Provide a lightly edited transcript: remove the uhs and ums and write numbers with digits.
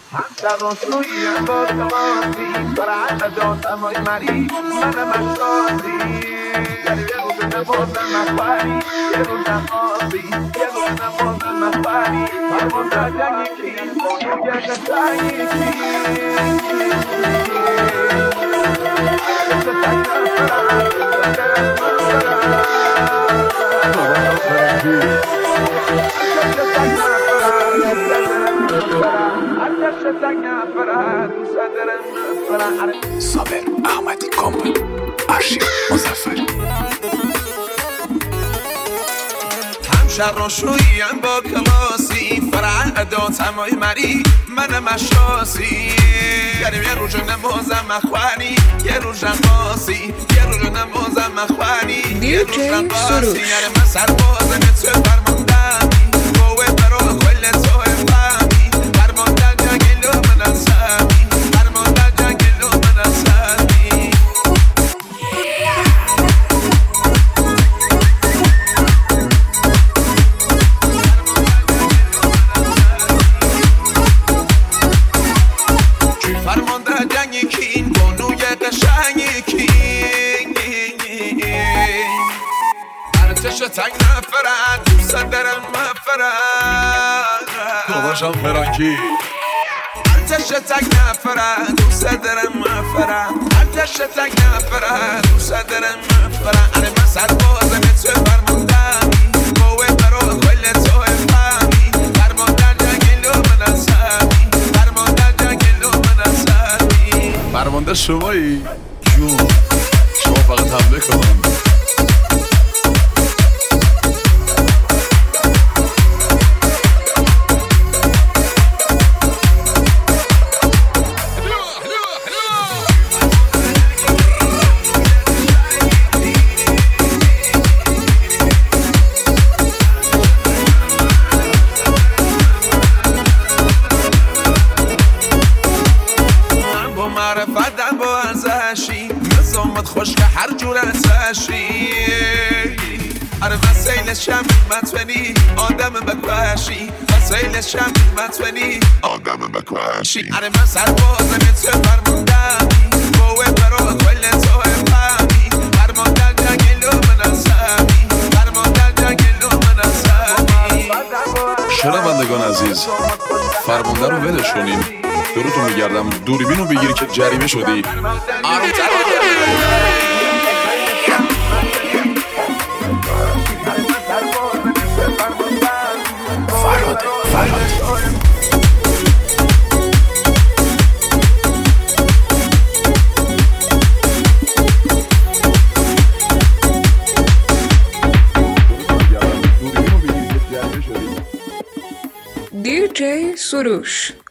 همسر رسویم با تماسی برای جان امای مری منم اشتازی یه روز نبازم اخباری یه روز نمازی یه روز نبازم اخباری فرمان در جنگی کی یه جنگی صابر احمدی کامل ارشیو مظفری همشر رو شویم با کلاسی فرع ادات همای مری منم اشاسی گریم یه روز نمازم اخوانی یه روز نمازی یه روز نمازم اخوانی یه روز نمازی یعنی من سربازم تو فرماندمی قوه برو کل تو فهمی فرماندن جنگلو من اصحابی فرماندن جنگلو من اصحابی فرمانده جنگی کین بانوی قشنگی کین ارتش تنگ نفرن دوست درم مفرن باباشم فرانکی ارتش تنگ نفرن دوست درم مفرن ارتش تنگ نفرن دوست درم مفرن اره من سربازم تو فرماندمی قوه برو کل تو فهمی فرماندن جنگلو من اصحابی فرماندن جنگلو من اصحابی فرمانده شمایی جون شما فقط حمله کن معرفتم با ارزشی نظامت خوش که هر جور ارزشی اره وسیل شم مطمئنی آدم بکوشی وسیل شم مطمئنی آدم بکوشی اره من سربازم تو فرماندمی قوه برو کل تو فهمی فرماندن جنگلو من اصحابی فرماندن جنگلو من اصحابی شنوندگان عزیز فرمانده رو ولش کنیم دورتون میگردم دوربین رو بگیری که جریمه شدی فراد DJ سروش